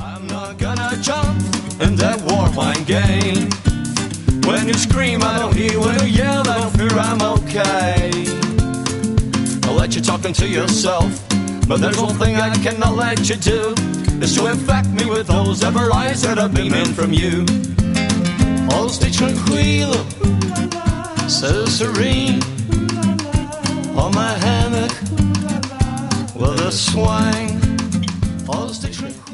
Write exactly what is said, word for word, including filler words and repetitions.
I'm not gonna jump in that war mind game. When you scream, I don't hear. When you yell, I don't fear. I'm okay. I'll let you talking to yourself, but there's one thing I cannot let you do, is to infect me with those ever lies that are beaming from you. Oh, stai tranquilo, so serene, on my hammock with a swing. Oh, stai tranquilo.